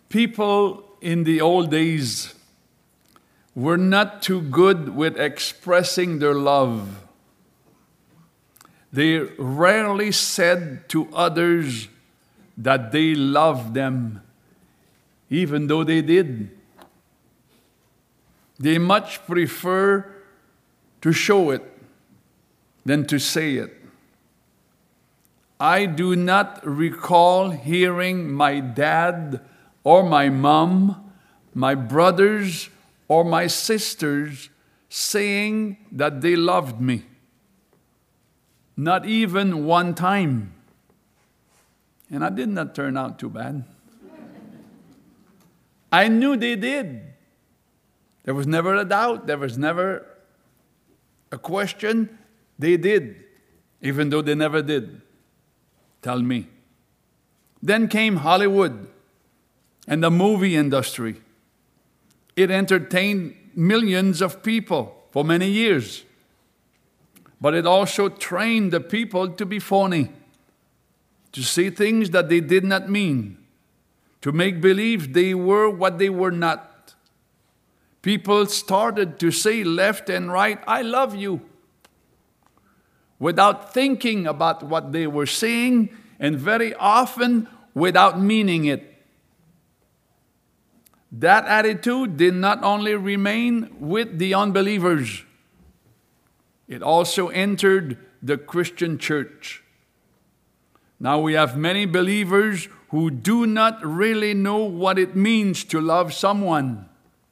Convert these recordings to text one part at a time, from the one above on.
People in the old days were not too good with expressing their love. They rarely said to others that they loved them, even though they did. They much prefer to show it than to say it. I do not recall hearing my dad or my mom, my brothers or my sisters saying that they loved me. Not even one time. And I did not turn out too bad. I knew they did. There was never a doubt. There was never a question. They did, even though they never did. Tell me. Then came Hollywood and the movie industry. It entertained millions of people for many years. But it also trained the people to be phony, to say things that they did not mean, to make believe they were what they were not. People started to say left and right, I love you, without thinking about what they were saying, and very often without meaning it. That attitude did not only remain with the unbelievers, it also entered the Christian church. Now we have many believers who do not really know what it means to love someone.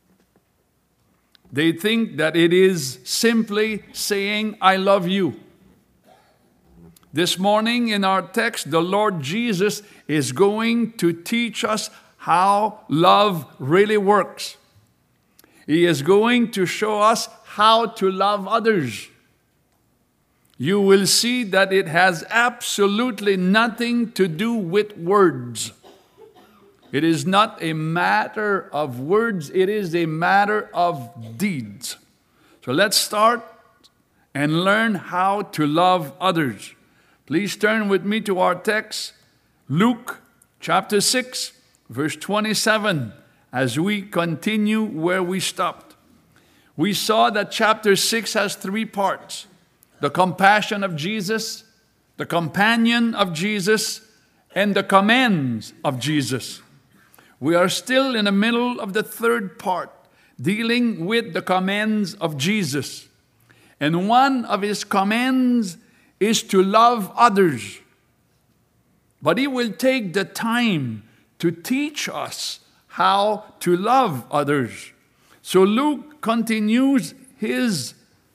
They think that it is simply saying, I love you. This morning in our text, the Lord Jesus is going to teach us how love really works. He is going to show us how to love others. You will see that it has absolutely nothing to do with words. It is not a matter of words, it is a matter of deeds. So let's start and learn how to love others. Please turn with me to our text, Luke chapter 6, verse 27, as we continue where we stopped. We saw that chapter 6 has 3 parts: the compassion of Jesus, the companion of Jesus, and the commands of Jesus. We are still in the middle of the 3rd part, dealing with the commands of Jesus. And one of his commands is to love others. But he will take the time to teach us how to love others. So Luke continues his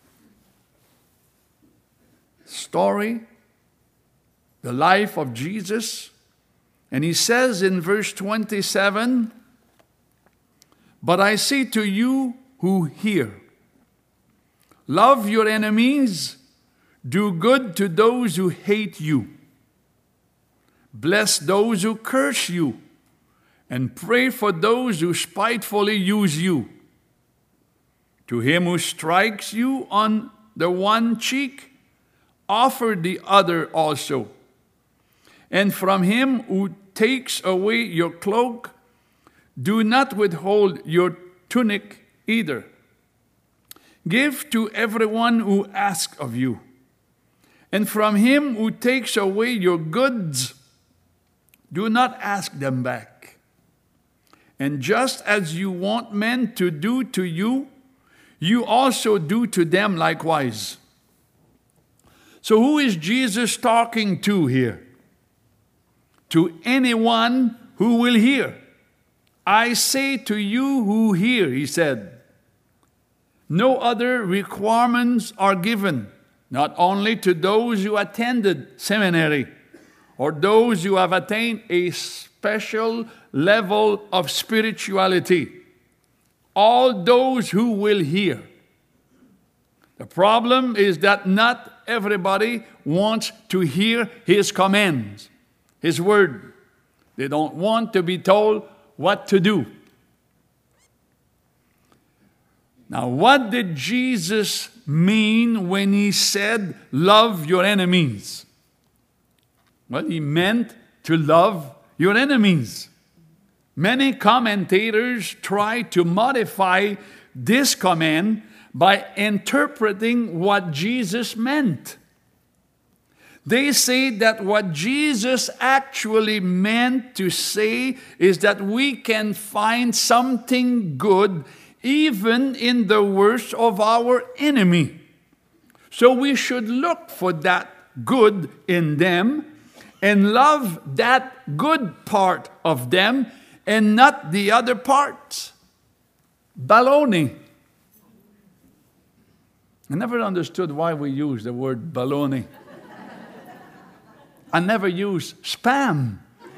story, the life of Jesus. And he says in verse 27, but I say to you who hear, love your enemies, do good to those who hate you, bless those who curse you, and pray for those who spitefully use you. To him who strikes you on the one cheek, offer the other also. And from him who takes away your cloak, do not withhold your tunic either. Give to everyone who asks of you. And from him who takes away your goods, do not ask them back. And just as you want men to do to you, you also do to them likewise. So who is Jesus talking to here? To anyone who will hear. I say to you who hear, he said. No other requirements are given, not only to those who attended seminary or those who have attained a special level of spirituality. All those who will hear. The problem is that not everybody wants to hear his commands, his word. They don't want to be told what to do. Now, what did Jesus mean when he said, love your enemies? Well, he meant to love your enemies. Many commentators try to modify this command by interpreting what Jesus meant. They say that what Jesus actually meant to say is that we can find something good even in the worst of our enemy. So we should look for that good in them and love that good part of them and not the other parts. Baloney. I never understood why we use the word baloney. I never use spam.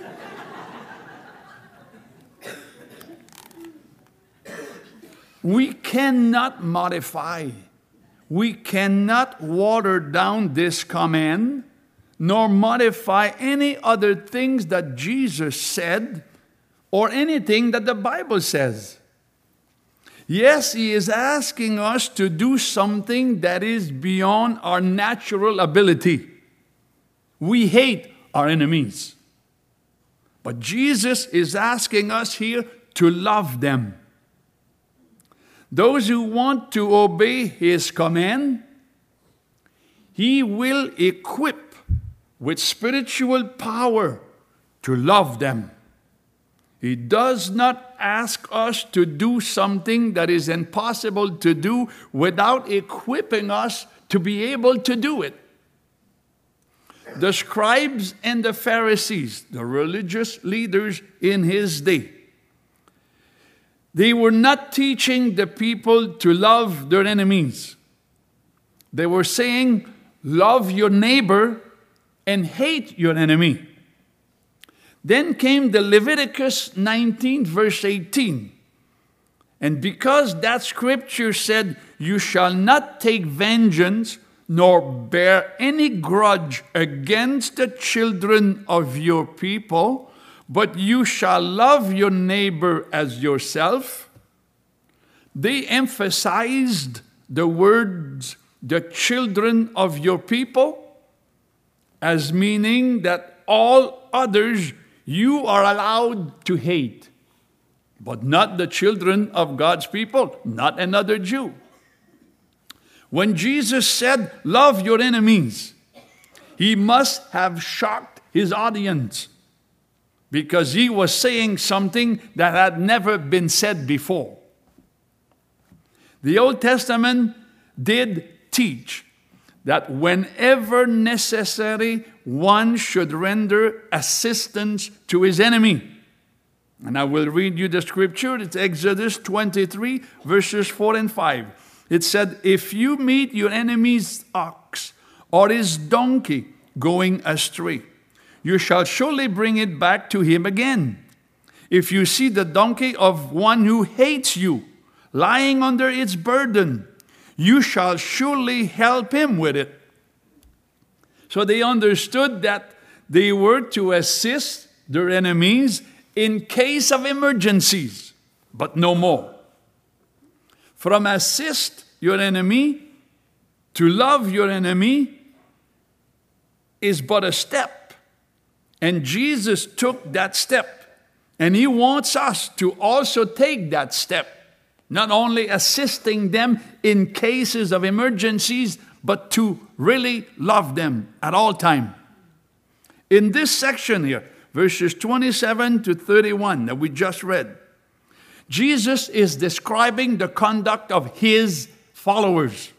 We cannot modify, we cannot water down this command, nor modify any other things that Jesus said or anything that the Bible says. Yes, he is asking us to do something that is beyond our natural ability. We hate our enemies. But Jesus is asking us here to love them. Those who want to obey his command, he will equip with spiritual power to love them. He does not ask us to do something that is impossible to do without equipping us to be able to do it. The scribes and the Pharisees, the religious leaders in his day, they were not teaching the people to love their enemies. They were saying, love your neighbor and hate your enemy. Then came the Leviticus 19, verse 18. And because that scripture said, you shall not take vengeance, nor bear any grudge against the children of your people, but you shall love your neighbor as yourself. They emphasized the words, the children of your people, as meaning that all others you are allowed to hate, but not the children of God's people, not another Jew. When Jesus said, love your enemies, he must have shocked his audience because he was saying something that had never been said before. The Old Testament did teach that whenever necessary, one should render assistance to his enemy. And I will read you the scripture. It's Exodus 23, verses 4 and 5. It said, if you meet your enemy's ox or his donkey going astray, you shall surely bring it back to him again. If you see the donkey of one who hates you lying under its burden, you shall surely help him with it. So they understood that they were to assist their enemies in case of emergencies, but no more. From assist your enemy to love your enemy is but a step. And Jesus took that step. And he wants us to also take that step. Not only assisting them in cases of emergencies, but to really love them at all times. In this section here, verses 27 to 31 that we just read, Jesus is describing the conduct of his followers.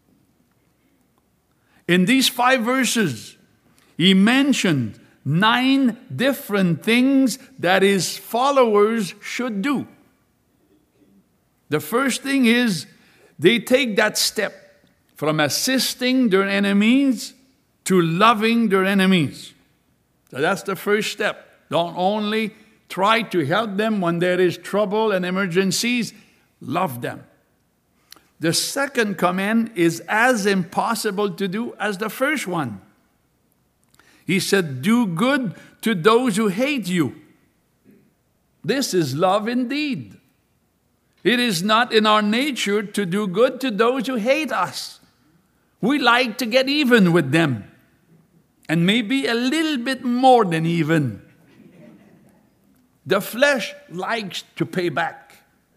In these 5 verses, he mentioned 9 different things that his followers should do. The first thing is they take that step from assisting their enemies to loving their enemies. So that's the first step. Don't only try to help them when there is trouble and emergencies, love them. The second command is as impossible to do as the first one. He said, do good to those who hate you. This is love indeed. It is not in our nature to do good to those who hate us. We like to get even with them. And maybe a little bit more than even. The flesh likes to pay back.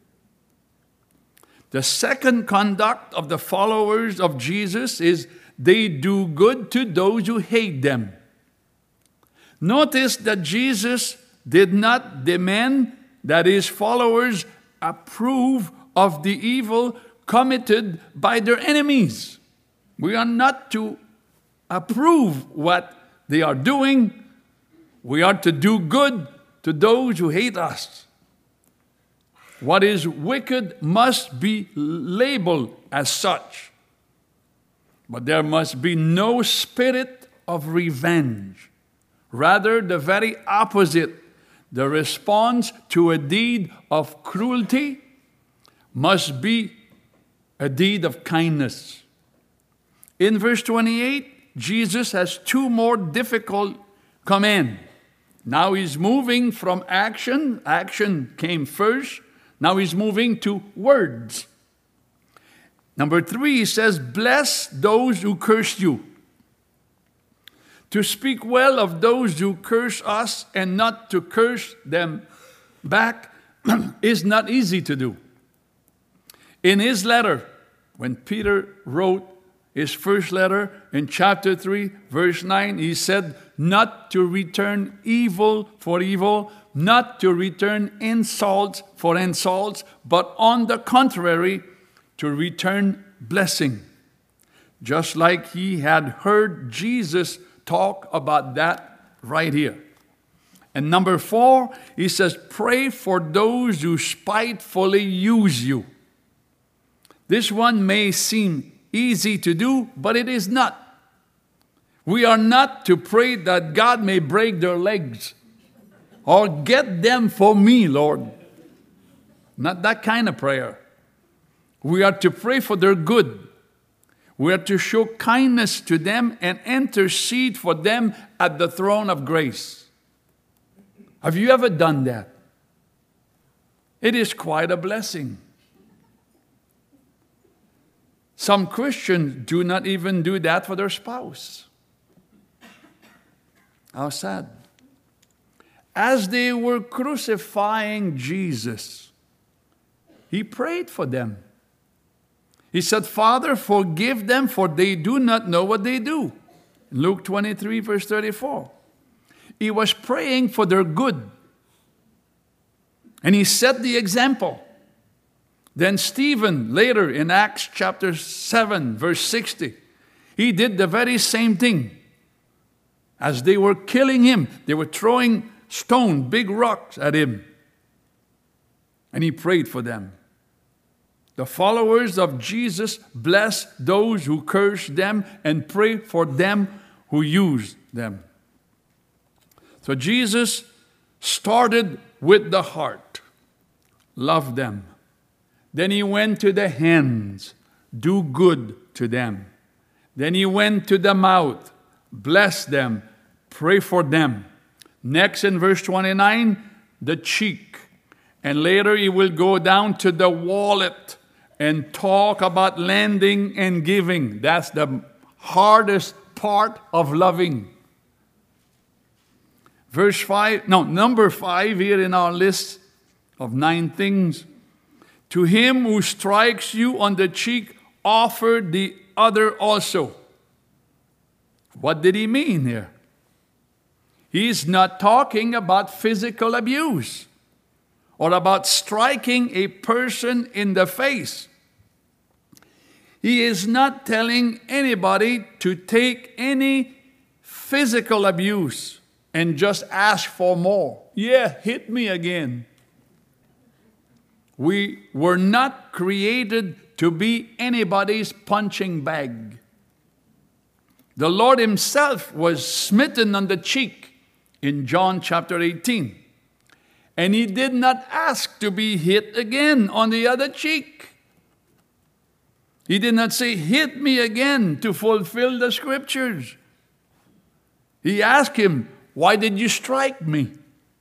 The second conduct of the followers of Jesus is they do good to those who hate them. Notice that Jesus did not demand that his followers approve of the evil committed by their enemies. We are not to approve what they are doing. We are to do good to those who hate us. What is wicked must be labeled as such. But there must be no spirit of revenge. Rather, the very opposite. The response to a deed of cruelty must be a deed of kindness. In verse 28, Jesus has two more difficult commands. Now he's moving from action. Action came first. Now he's moving to words. Number 3, he says, bless those who curse you. To speak well of those who curse us and not to curse them back is not easy to do. In his letter, when Peter wrote his first letter in chapter 3, verse 9, he said, not to return evil for evil, not to return insults for insults, but on the contrary, to return blessing. Just like he had heard Jesus talk about that right here. And number 4, he says, pray for those who spitefully use you. This one may seem easy to do, but it is not. We are not to pray that God may break their legs or get them for me, Lord. Not that kind of prayer. We are to pray for their good. We are to show kindness to them and intercede for them at the throne of grace. Have you ever done that? It is quite a blessing. Some Christians do not even do that for their spouse. How sad. As they were crucifying Jesus, he prayed for them. He said, Father, forgive them, for they do not know what they do. Luke 23, verse 34. He was praying for their good. And he set the example. Then Stephen, later in Acts chapter 7, verse 60, he did the very same thing. As they were killing him, they were throwing stones, big rocks at him. And he prayed for them. The followers of Jesus bless those who curse them and pray for them who use them. So Jesus started with the heart. Love them. Then he went to the hands. Do good to them. Then he went to the mouth. Bless them. Pray for them. Next in verse 29, the cheek. And later he will go down to the wallet and talk about lending and giving. That's the hardest part of loving. Number 5 here in our list of 9 things. To him who strikes you on the cheek, offer the other also. What did he mean here? He's not talking about physical abuse or about striking a person in the face. He is not telling anybody to take any physical abuse and just ask for more. Yeah, hit me again. We were not created to be anybody's punching bag. The Lord himself was smitten on the cheek in John chapter 18. And he did not ask to be hit again on the other cheek. He did not say, hit me again to fulfill the scriptures. He asked him, why did you strike me?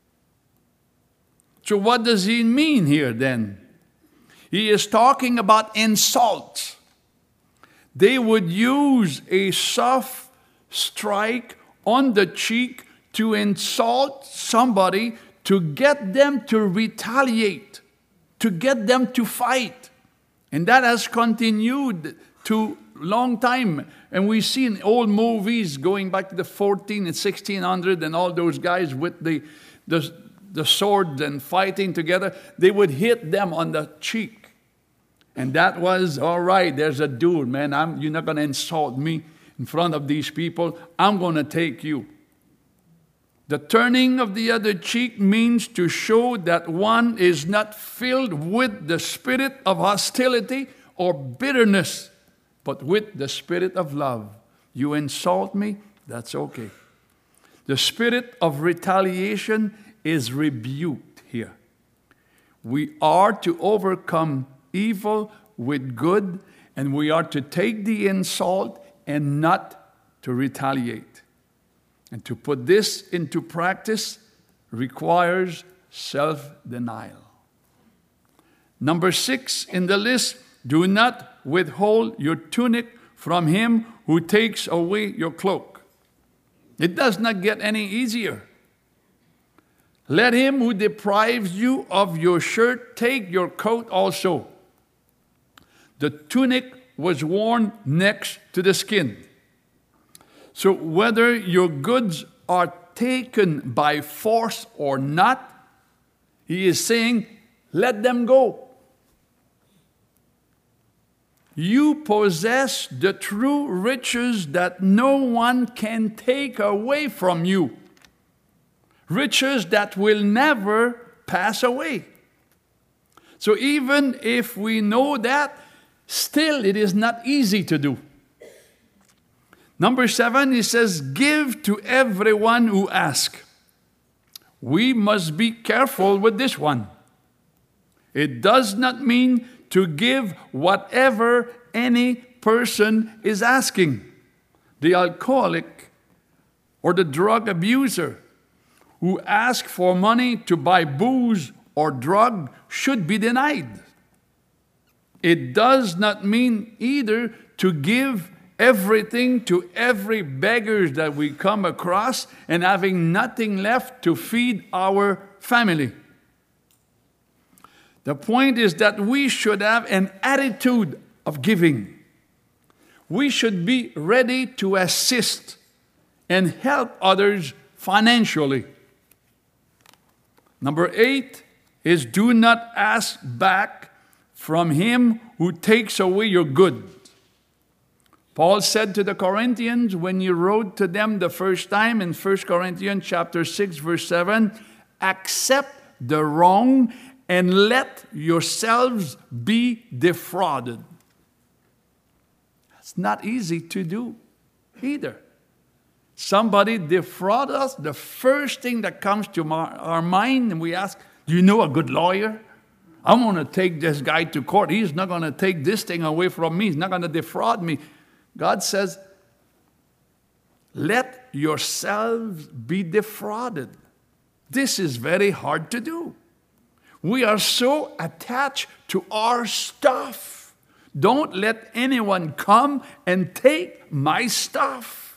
So what does he mean here then? He is talking about insults. They would use a soft strike on the cheek to insult somebody, to get them to retaliate, to get them to fight. And that has continued to long time. And we see in old movies going back to the 14 and 1600 and all those guys with the sword and fighting together, they would hit them on the cheek. And that was, all right, there's a dude, man. You're not going to insult me in front of these people. I'm going to take you. The turning of the other cheek means to show that one is not filled with the spirit of hostility or bitterness, but with the spirit of love. You insult me, that's okay. The spirit of retaliation is rebuked here. We are to overcome evil with good, and we are to take the insult and not to retaliate. And to put this into practice requires self-denial. Number 6 in the list, do not withhold your tunic from him who takes away your cloak. It does not get any easier. Let him who deprives you of your shirt take your coat also. The tunic was worn next to the skin. So whether your goods are taken by force or not, he is saying, let them go. You possess the true riches that no one can take away from you. Riches that will never pass away. So even if we know that, still it is not easy to do. Number 7, he says, give to everyone who asks. We must be careful with this one. It does not mean to give whatever any person is asking. The alcoholic or the drug abuser who asks for money to buy booze or drug should be denied. It does not mean either to give everything to every beggar that we come across and having nothing left to feed our family. The point is that we should have an attitude of giving. We should be ready to assist and help others financially. Number 8 is do not ask back from him who takes away your goods. Paul said to the Corinthians when he wrote to them the first time in 1 Corinthians chapter 6, verse 7, accept the wrong and let yourselves be defrauded. That's not easy to do either. Somebody defraud us, the first thing that comes to our mind, and we ask, do you know a good lawyer? I'm going to take this guy to court. He's not going to take this thing away from me. He's not going to defraud me. God says, let yourselves be defrauded. This is very hard to do. We are so attached to our stuff. Don't let anyone come and take my stuff.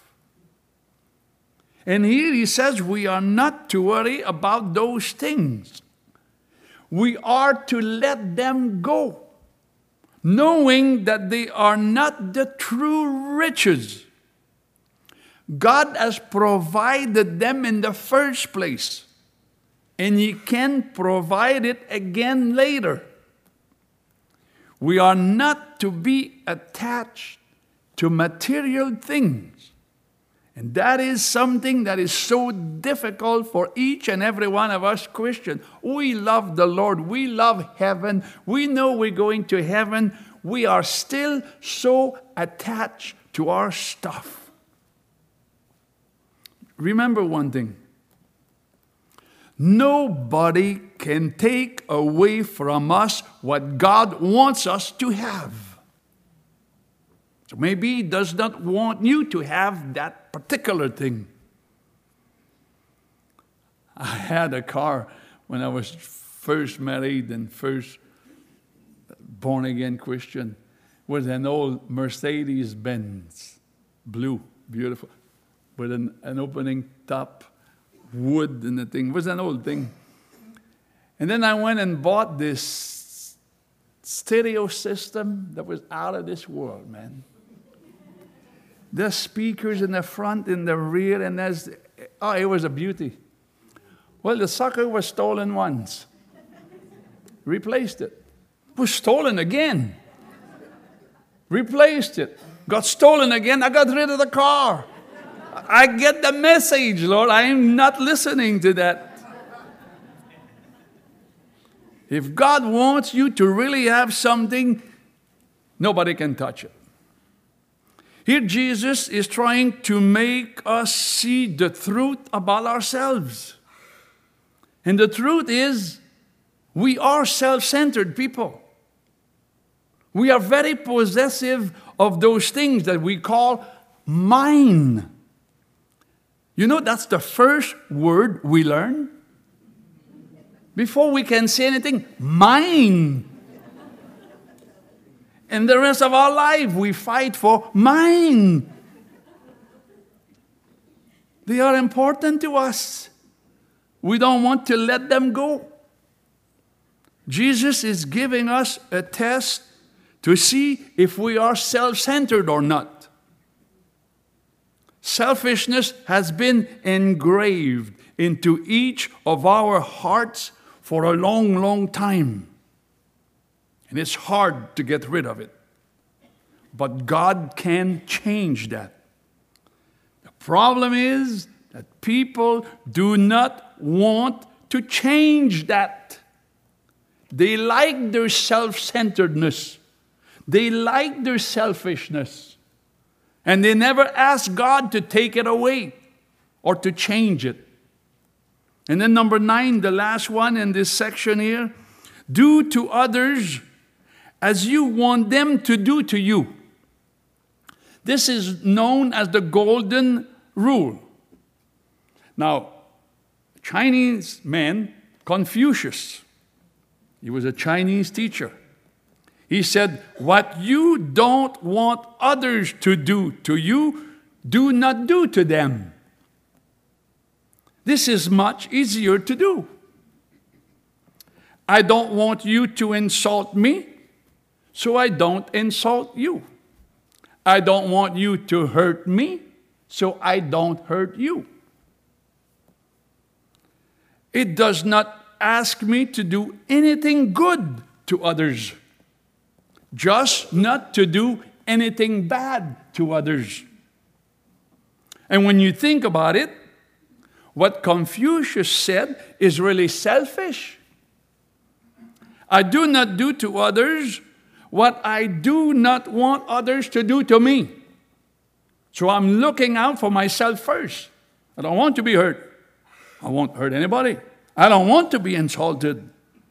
And here he says we are not to worry about those things. We are to let them go, knowing that they are not the true riches. God has provided them in the first place, and he can provide it again later. We are not to be attached to material things. And that is something that is so difficult for each and every one of us Christians. We love the Lord. We love heaven. We know we're going to heaven. We are still so attached to our stuff. Remember one thing. Nobody can take away from us what God wants us to have. So maybe he does not want you to have that particular thing. I had a car when I was first married and first born-again Christian. It was an old Mercedes-Benz, blue, beautiful, with an opening top, wood and the thing. It was an old thing. And then I went and bought this stereo system that was out of this world, man. The speakers in the front, in the rear, and it was a beauty. Well, the sucker was stolen once. Replaced it. Was stolen again. Replaced it. Got stolen again. I got rid of the car. I get the message, Lord. I am not listening to that. If God wants you to really have something, nobody can touch it. Here Jesus is trying to make us see the truth about ourselves. And the truth is, we are self-centered people. We are very possessive of those things that we call mine. You know, that's the first word we learn. Before we can say anything, mine. And the rest of our life, we fight for mine. They are important to us. We don't want to let them go. Jesus is giving us a test to see if we are self-centered or not. Selfishness has been engraved into each of our hearts for a long, long time. And it's hard to get rid of it. But God can change that. The problem is that people do not want to change that. They like their self-centeredness. They like their selfishness. And they never ask God to take it away or to change it. And then number 9, the last one in this section here. Do to others as you want them to do to you. This is known as the golden rule. Now, Chinese man, Confucius, he was a Chinese teacher. He said, what you don't want others to do to you, do not do to them. This is much easier to do. I don't want you to insult me, so I don't insult you. I don't want you to hurt me, so I don't hurt you. It does not ask me to do anything good to others, just not to do anything bad to others. And when you think about it, what Confucius said is really selfish. I do not do to others what I do not want others to do to me. So I'm looking out for myself first. I don't want to be hurt. I won't hurt anybody. I don't want to be insulted.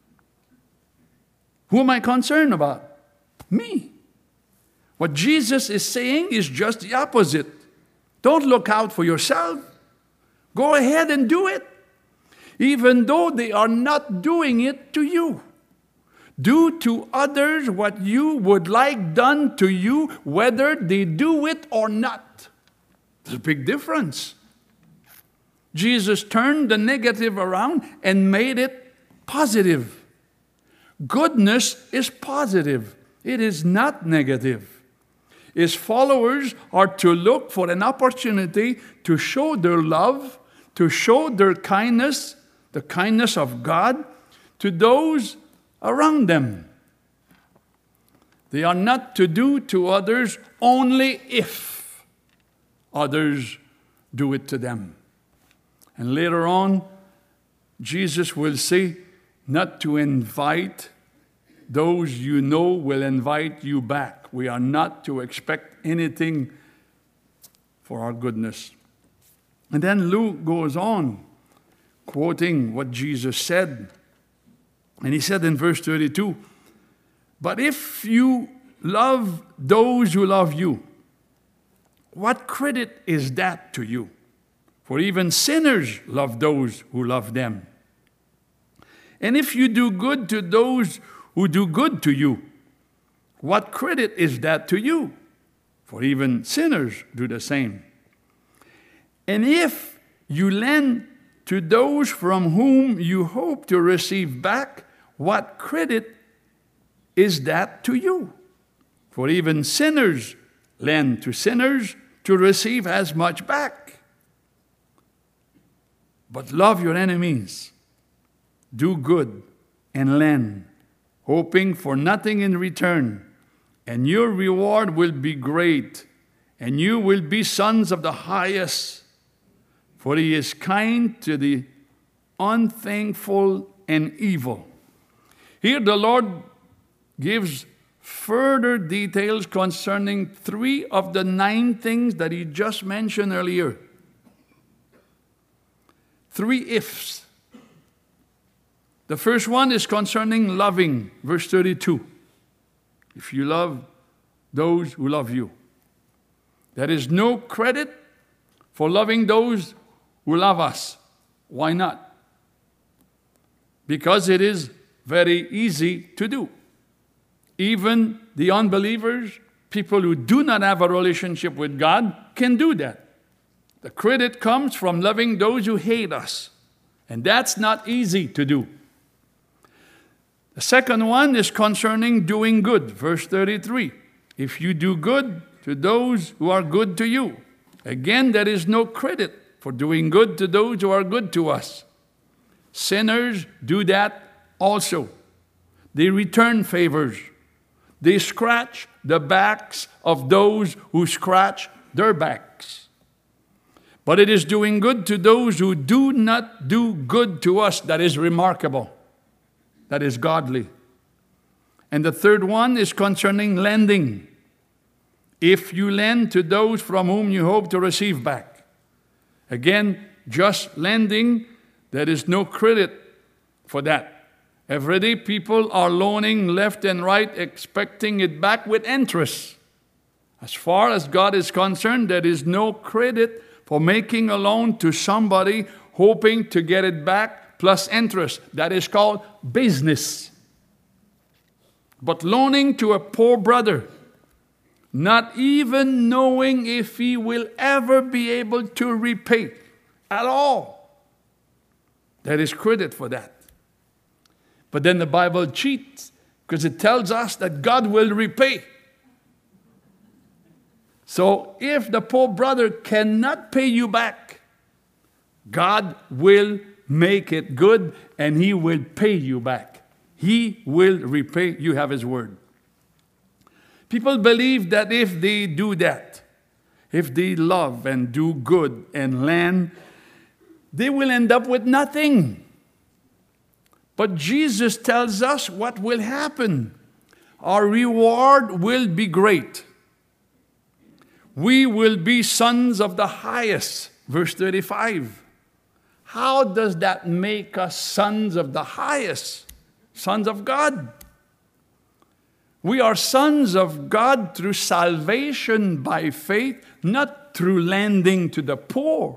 Who am I concerned about? Me. What Jesus is saying is just the opposite. Don't look out for yourself. Go ahead and do it, even though they are not doing it to you. Do to others what you would like done to you, whether they do it or not. There's a big difference. Jesus turned the negative around and made it positive. Goodness is positive. It is not negative. His followers are to look for an opportunity to show their love, to show their kindness, the kindness of God, to those around them. They are not to do to others only if others do it to them. And later on, Jesus will say not to invite those you know will invite you back. We are not to expect anything for our goodness. And then Luke goes on, quoting what Jesus said. And he said in verse 32, but if you love those who love you, what credit is that to you? For even sinners love those who love them. And if you do good to those who do good to you, what credit is that to you? For even sinners do the same. And if you lend to those from whom you hope to receive back, what credit is that to you? For even sinners lend to sinners to receive as much back. But love your enemies, do good, and lend, hoping for nothing in return, and your reward will be great, and you will be sons of the highest, for he is kind to the unthankful and evil. Here the Lord gives further details concerning 3 of the 9 things that he just mentioned earlier. 3 ifs. The first one is concerning loving, verse 32. If you love those who love you. There is no credit for loving those who love us. Why not? Because it is very easy to do. Even the unbelievers, people who do not have a relationship with God, can do that. The credit comes from loving those who hate us. And that's not easy to do. The second one is concerning doing good. Verse 33. If you do good to those who are good to you. Again, there is no credit for doing good to those who are good to us. Sinners do that also. They return favors. They scratch the backs of those who scratch their backs. But it is doing good to those who do not do good to us that is remarkable, that is godly. And the third one is concerning lending. If you lend to those from whom you hope to receive back. Again, just lending, there is no credit for that. Every day people are loaning left and right, expecting it back with interest. As far as God is concerned, there is no credit for making a loan to somebody hoping to get it back plus interest. That is called business. But loaning to a poor brother, not even knowing if he will ever be able to repay at all, there is credit for that. But then the Bible cheats because it tells us that God will repay. So if the poor brother cannot pay you back, God will make it good and he will pay you back. He will repay. You have his word. People believe that if they do that, if they love and do good and lend, they will end up with nothing. But Jesus tells us what will happen. Our reward will be great. We will be sons of the highest. Verse 35. How does that make us sons of the highest? Sons of God. We are sons of God through salvation by faith, not through lending to the poor.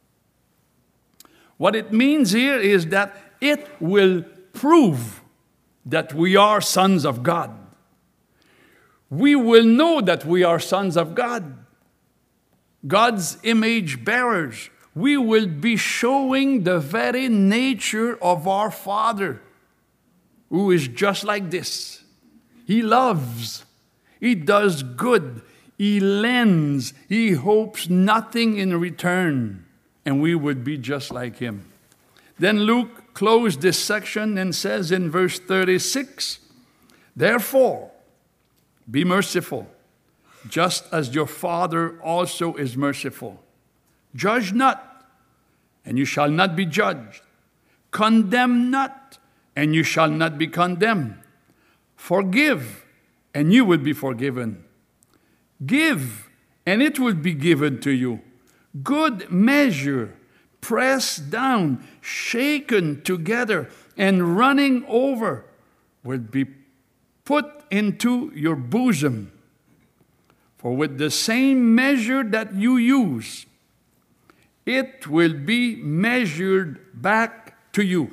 What it means here is that it will prove that we are sons of God. We will know that we are sons of God. God's image bearers. We will be showing the very nature of our Father, who is just like this. He loves. He does good. He lends. He hopes nothing in return. And we would be just like him. Then Luke closed this section and says in verse 36, therefore, be merciful, just as your Father also is merciful. Judge not, and you shall not be judged. Condemn not, and you shall not be condemned. Forgive, and you will be forgiven. Give, and it will be given to you. Good measure, pressed down, shaken together, and running over, will be put into your bosom. For with the same measure that you use, it will be measured back to you.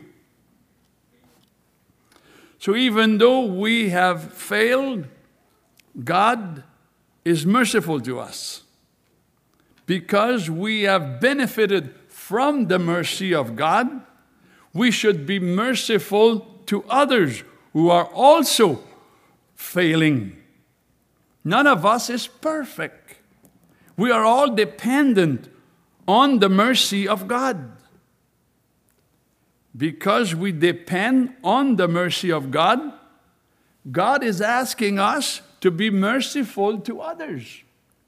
So even though we have failed, God is merciful to us because we have benefited from the mercy of God, we should be merciful to others who are also failing. None of us is perfect. We are all dependent on the mercy of God. Because we depend on the mercy of God, God is asking us to be merciful to others.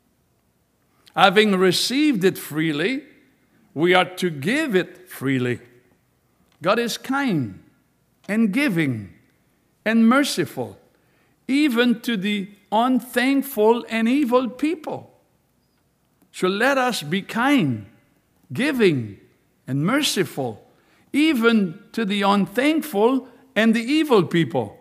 Having received it freely, we are to give it freely. God is kind and giving and merciful, even to the unthankful and evil people. So let us be kind, giving, and merciful, even to the unthankful and the evil people.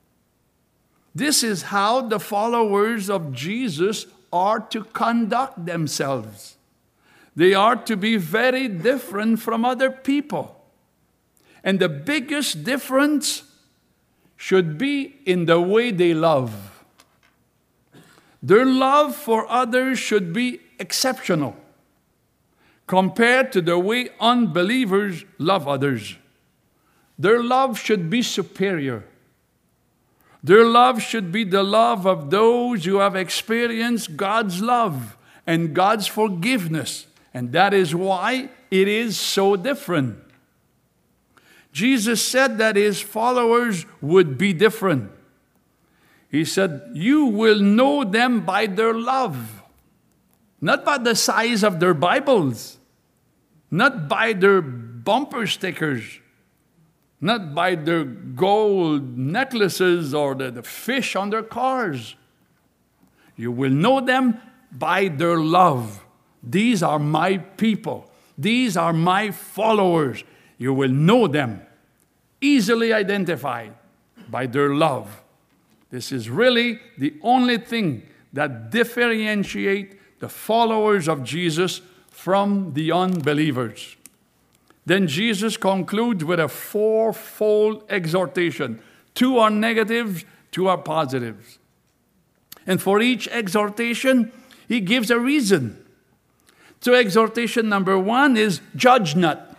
This is how the followers of Jesus are to conduct themselves. They are to be very different from other people. And the biggest difference should be in the way they love. Their love for others should be exceptional compared to the way unbelievers love others. Their love should be superior. Their love should be the love of those who have experienced God's love and God's forgiveness. And that is why it is so different. Jesus said that his followers would be different. He said, you will know them by their love. Not by the size of their Bibles. Not by their bumper stickers. Not by their gold necklaces or the fish on their cars. You will know them by their love. These are my people. These are my followers. You will know them, easily identified by their love. This is really the only thing that differentiates the followers of Jesus from the unbelievers. Then Jesus concludes with a fourfold exhortation. 2 are negatives, 2 are positives. And for each exhortation, he gives a reason. So exhortation number 1 is, judge not.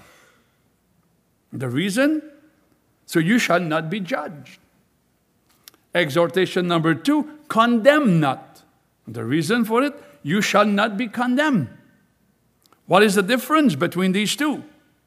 The reason? So you shall not be judged. Exhortation number 2, condemn not. The reason for it, you shall not be condemned. What is the difference between these two?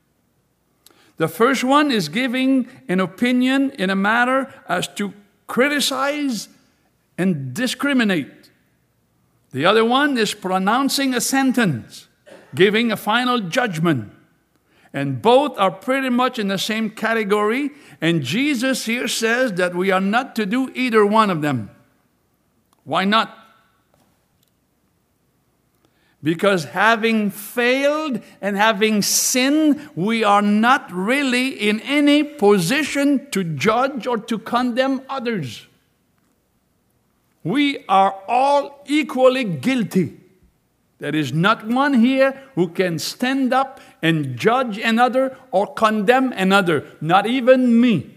The first one is giving an opinion in a matter as to criticize and discriminate. The other one is pronouncing a sentence, giving a final judgment. And both are pretty much in the same category. And Jesus here says that we are not to do either one of them. Why not? Because having failed and having sinned, we are not really in any position to judge or to condemn others. We are all equally guilty. There is not one here who can stand up and judge another or condemn another, not even me.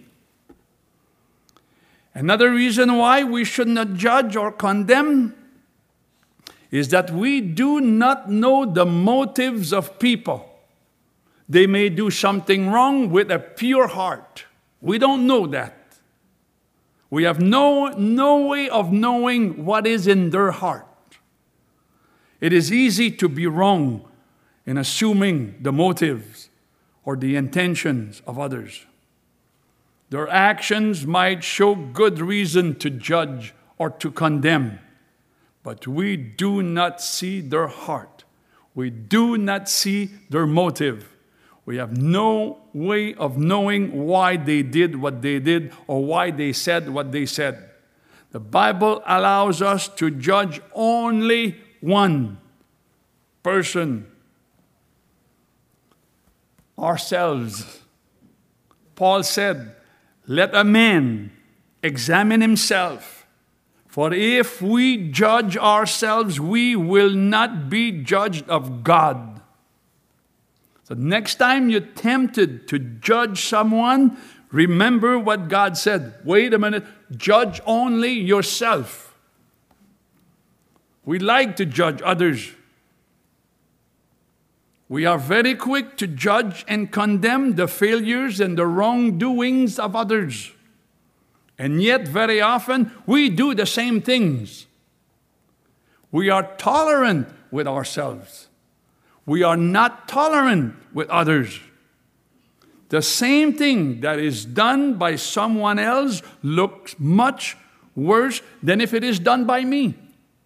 Another reason why we should not judge or condemn is that we do not know the motives of people. They may do something wrong with a pure heart. We don't know that. We have no way of knowing what is in their heart. It is easy to be wrong in assuming the motives or the intentions of others. Their actions might show good reason to judge or to condemn, but we do not see their heart. We do not see their motive. We have no way of knowing why they did what they did or why they said what they said. The Bible allows us to judge only one person, ourselves. Paul said, let a man examine himself, for if we judge ourselves, we will not be judged of God. So next time you're tempted to judge someone, remember what God said. Wait a minute, judge only yourself. We like to judge others. We are very quick to judge and condemn the failures and the wrongdoings of others. And yet, very often, we do the same things. We are tolerant with ourselves. We are not tolerant with others. The same thing that is done by someone else looks much worse than if it is done by me.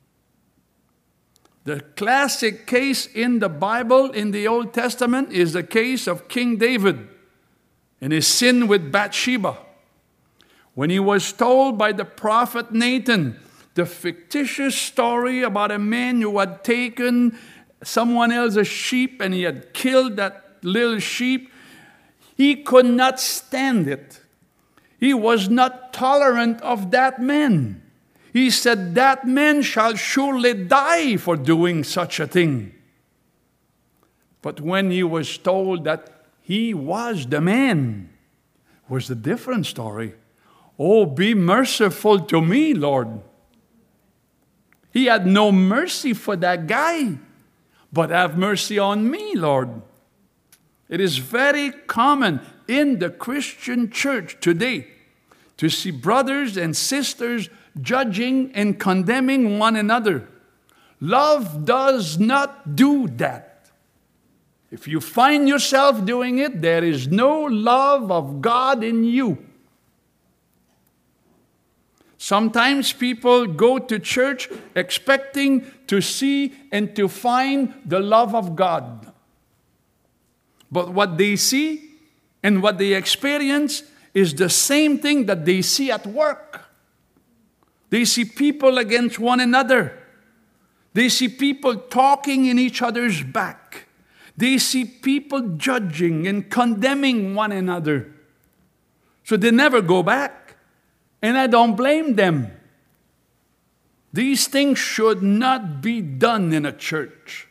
The classic case in the Bible, in the Old Testament, is the case of King David and his sin with Bathsheba. When he was told by the prophet Nathan the fictitious story about a man who had taken someone else's sheep and he had killed that little sheep, he could not stand it. He was not tolerant of that man. He said, that man shall surely die for doing such a thing. But when he was told that he was the man, was a different story. Oh, be merciful to me, Lord. He had no mercy for that guy, but have mercy on me, Lord. It is very common in the Christian church today to see brothers and sisters judging and condemning one another. Love does not do that. If you find yourself doing it, there is no love of God in you. Sometimes people go to church expecting to see and to find the love of God. But what they see and what they experience is the same thing that they see at work. They see people against one another. They see people talking in each other's back. They see people judging and condemning one another. So they never go back. And I don't blame them. These things should not be done in a church.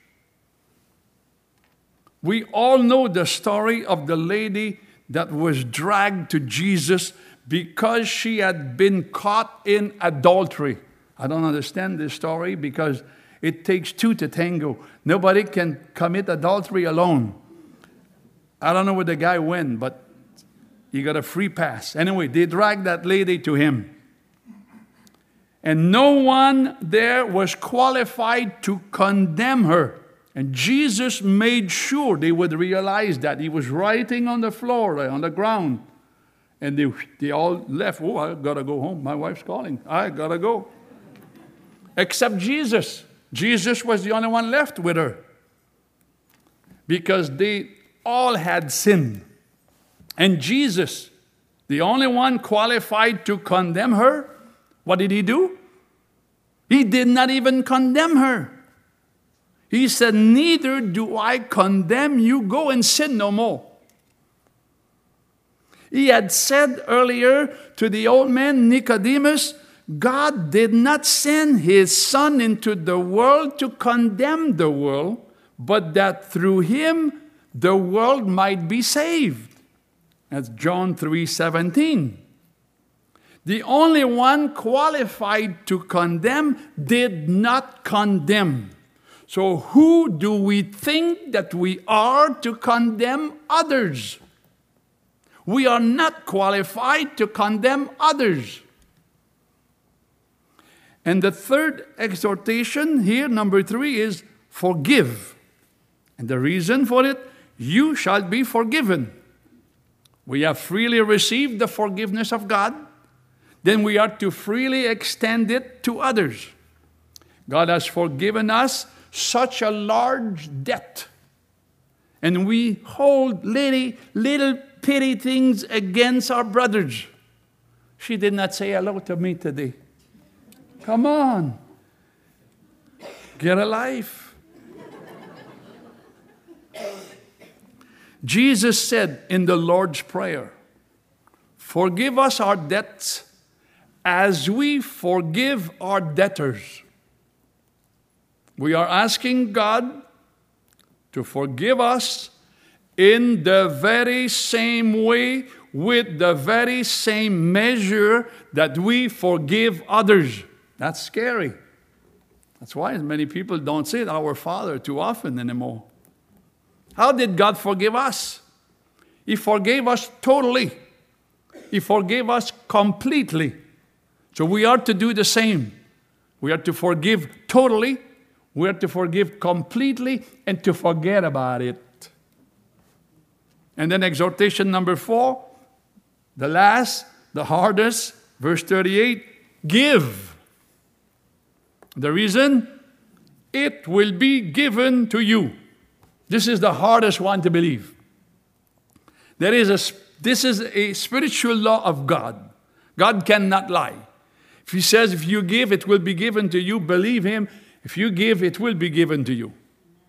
We all know the story of the lady that was dragged to Jesus because she had been caught in adultery. I don't understand this story because it takes two to tango. Nobody can commit adultery alone. I don't know where the guy went, but he got a free pass. Anyway, they dragged that lady to him. And no one there was qualified to condemn her. And Jesus made sure they would realize that. He was writing on the floor, on the ground. And they all left. Oh, I got to go home. My wife's calling. I got to go. Except Jesus. Jesus was the only one left with her. Because they all had sinned. And Jesus, the only one qualified to condemn her, what did he do? He did not even condemn her. He said, neither do I condemn you. Go and sin no more. He had said earlier to the old man Nicodemus, God did not send his Son into the world to condemn the world, but that through him the world might be saved. That's John 3:17. The only one qualified to condemn did not condemn. So who do we think that we are to condemn others? We are not qualified to condemn others. And the third exhortation here, number 3, is forgive. And the reason for it, you shall be forgiven. We have freely received the forgiveness of God. Then we are to freely extend it to others. God has forgiven us such a large debt. And we hold little petty things against our brothers. She did not say hello to me today. Come on. Get a life. Jesus said in the Lord's Prayer, forgive us our debts as we forgive our debtors. We are asking God to forgive us in the very same way, with the very same measure that we forgive others. That's scary. That's why many people don't say Our Father too often anymore. How did God forgive us? He forgave us totally. He forgave us completely. So we are to do the same. We are to forgive totally. We are to forgive completely and to forget about it. And then exhortation number 4, the last, the hardest, verse 38, give. The reason? It will be given to you. This is the hardest one to believe. This is a spiritual law of God. God cannot lie. If he says, if you give, it will be given to you, believe him. If you give, it will be given to you.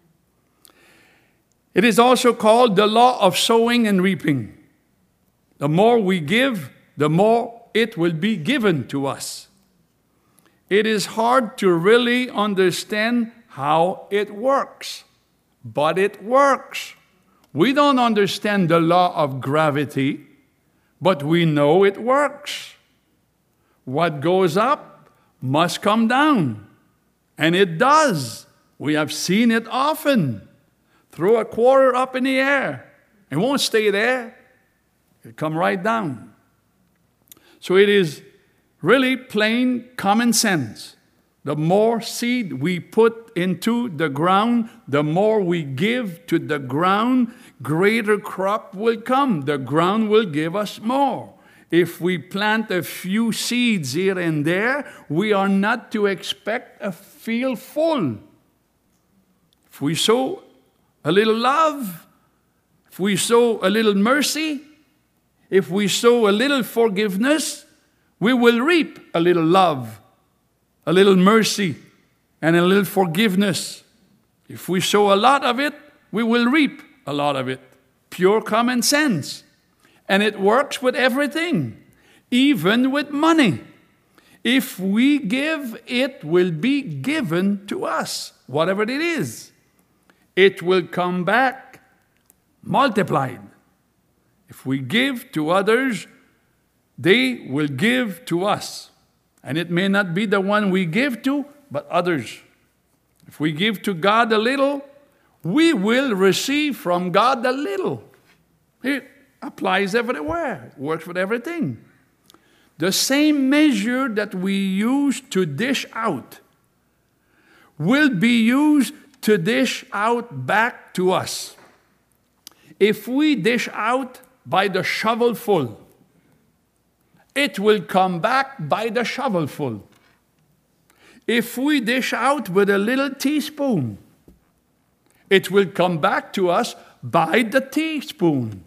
It is also called the law of sowing and reaping. The more we give, the more it will be given to us. It is hard to really understand how it works, but it works. We don't understand the law of gravity, but we know it works. What goes up must come down. And it does. We have seen it often. Throw a quarter up in the air. It won't stay there. It'll come right down. So it is really plain common sense. The more seed we put into the ground, the more we give to the ground, greater crop will come. The ground will give us more. If we plant a few seeds here and there, we are not to expect a field full. If we sow a little love, if we sow a little mercy, if we sow a little forgiveness, we will reap a little love, a little mercy, and a little forgiveness. If we sow a lot of it, we will reap a lot of it. Pure common sense. And it works with everything, even with money. If we give, it will be given to us, whatever it is. It will come back multiplied. If we give to others, they will give to us. And it may not be the one we give to, but others. If we give to God a little, we will receive from God a little. It applies everywhere. It works with everything. The same measure that we use to dish out will be used to dish out back to us. If we dish out by the shovelful, it will come back by the shovelful. If we dish out with a little teaspoon, it will come back to us by the teaspoon.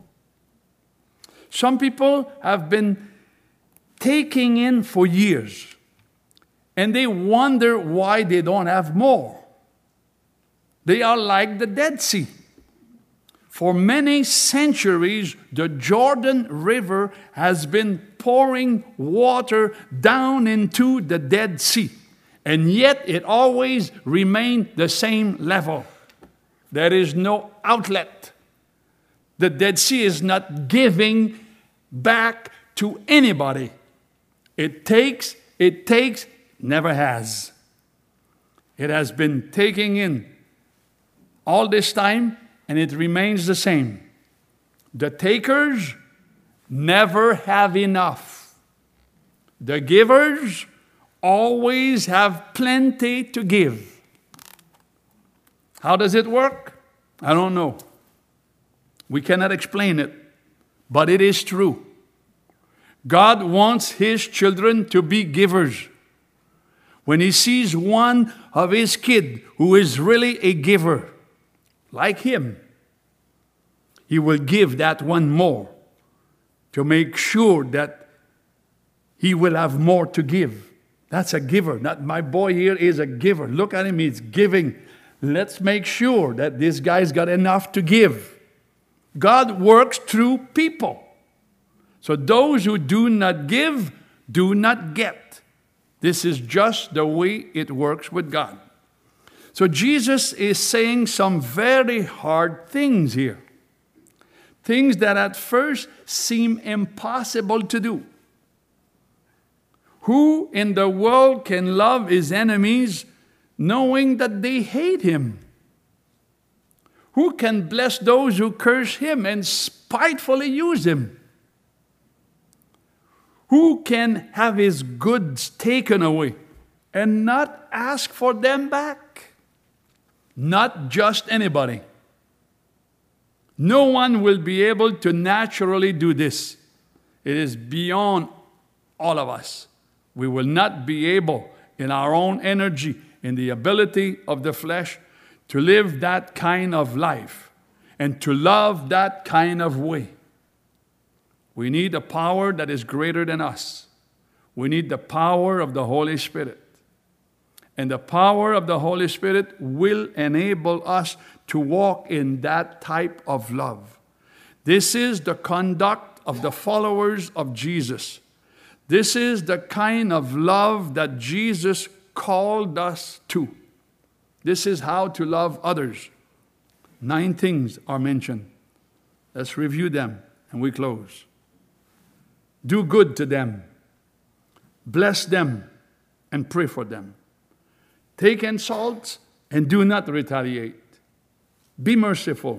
Some people have been taking in for years, and they wonder why they don't have more. They are like the Dead Sea. For many centuries, the Jordan River has been pouring water down into the Dead Sea, and yet it always remained the same level. There is no outlet. The Dead Sea is not giving back to anybody. It takes, never has. It has been taking in all this time, and it remains the same. The takers never have enough. The givers always have plenty to give. How does it work? I don't know. We cannot explain it, but it is true. God wants His children to be givers. When He sees one of His kids who is really a giver, like him, He will give that one more to make sure that he will have more to give. That's a giver. Not my boy here is a giver. Look at him, he's giving. Let's make sure that this guy's got enough to give. God works through people. So those who do not give, do not get. This is just the way it works with God. So Jesus is saying some very hard things here. Things that at first seem impossible to do. Who in the world can love his enemies knowing that they hate him? Who can bless those who curse him and spitefully use him? Who can have his goods taken away and not ask for them back? Not just anybody. No one will be able to naturally do this. It is beyond all of us. We will not be able, in our own energy, in the ability of the flesh, to live that kind of life and to love that kind of way. We need a power that is greater than us. We need the power of the Holy Spirit. And the power of the Holy Spirit will enable us to walk in that type of love. This is the conduct of the followers of Jesus. This is the kind of love that Jesus called us to. This is how to love others. 9 things are mentioned. Let's review them and we close. Do good to them. Bless them and pray for them. Take insults and do not retaliate. Be merciful.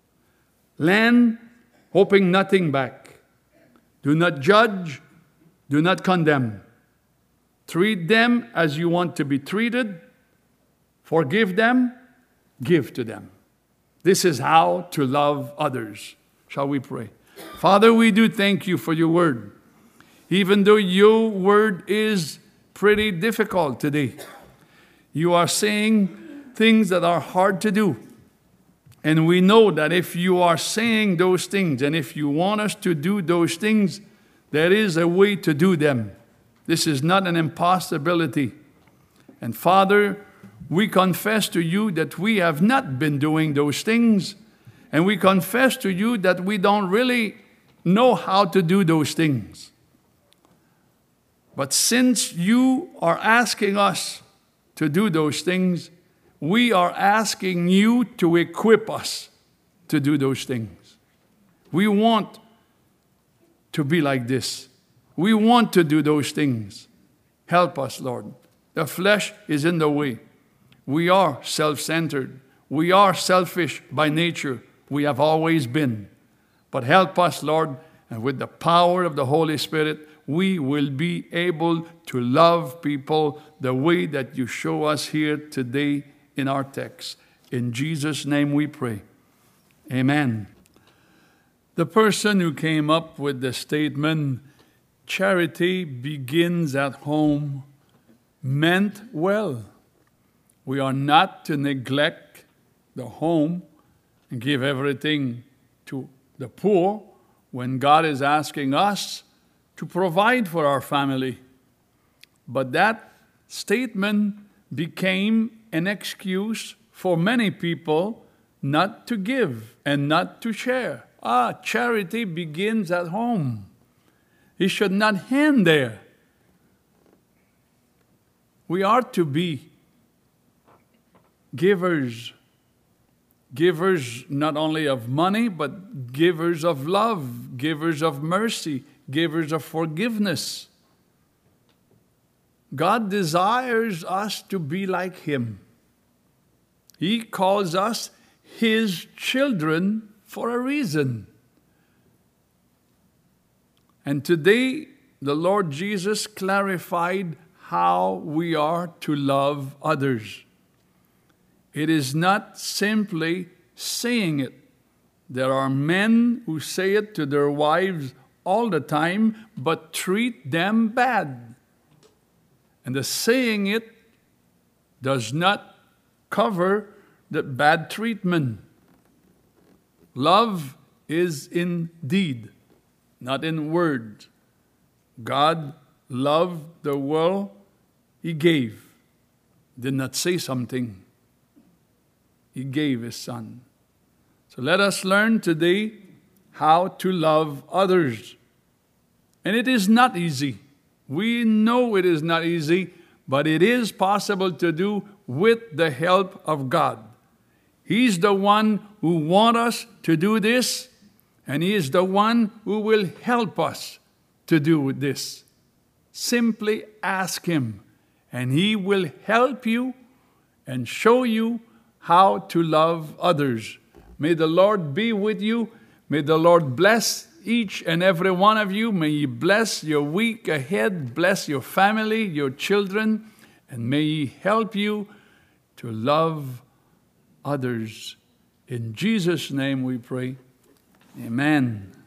Lend, hoping nothing back. Do not judge. Do not condemn. Treat them as you want to be treated. Forgive them. Give to them. This is how to love others. Shall we pray? Father, we do thank you for your word. Even though your word is pretty difficult today, you are saying things that are hard to do. And we know that if you are saying those things and if you want us to do those things, there is a way to do them. This is not an impossibility. And Father, we confess to you that we have not been doing those things. And we confess to you that we don't really know how to do those things. But since you are asking us to do those things, we are asking you to equip us to do those things. We want to be like this. We want to do those things. Help us, Lord. The flesh is in the way. We are self-centered. We are selfish by nature. We have always been. But help us, Lord, and with the power of the Holy Spirit, we will be able to love people the way that you show us here today in our text. In Jesus' name we pray. Amen. The person who came up with the statement, charity begins at home, meant well. We are not to neglect the home and give everything to the poor when God is asking us to provide for our family. But that statement became an excuse for many people not to give and not to share. Charity begins at home. It should not end there. We are to be givers. Givers not only of money, but givers of love, givers of mercy, givers of forgiveness. God desires us to be like Him. He calls us His children for a reason. And today, the Lord Jesus clarified how we are to love others. It is not simply saying it. There are men who say it to their wives all the time, but treat them bad. And the saying it does not cover the bad treatment. Love is in deed, not in word. God loved the world, He gave. Did not say something. He gave His Son. So let us learn today how to love others. And it is not easy. We know it is not easy, but it is possible to do with the help of God. He's the one who wants us to do this, and He is the one who will help us to do this. Simply ask Him, and He will help you and show you how to love others. May the Lord be with you. May the Lord bless each and every one of you. May He bless your week ahead, bless your family, your children, and may He help you to love others. In Jesus' name we pray. Amen.